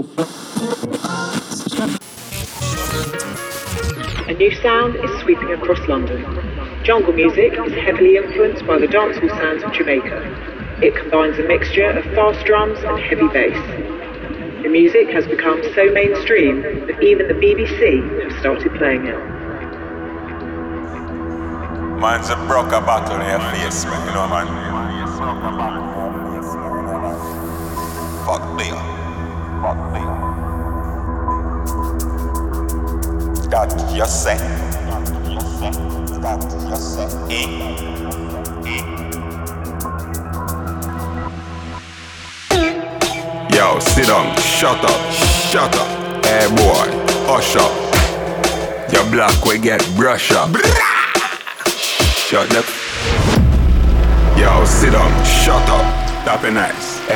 A new sound is sweeping across London. Jungle music is heavily influenced by the dancehall sounds of Jamaica. It combines a mixture of fast drums and heavy bass. The music has become so mainstream that even the BBC have started playing it. Man's a broke a bottle in your face, man, you know, man. Fuck beer. That you say. Yo, sit down, shut up. Hey boy, hush up. Your black will get brush up. Shut up. Yo, sit down, shut up. That be nice.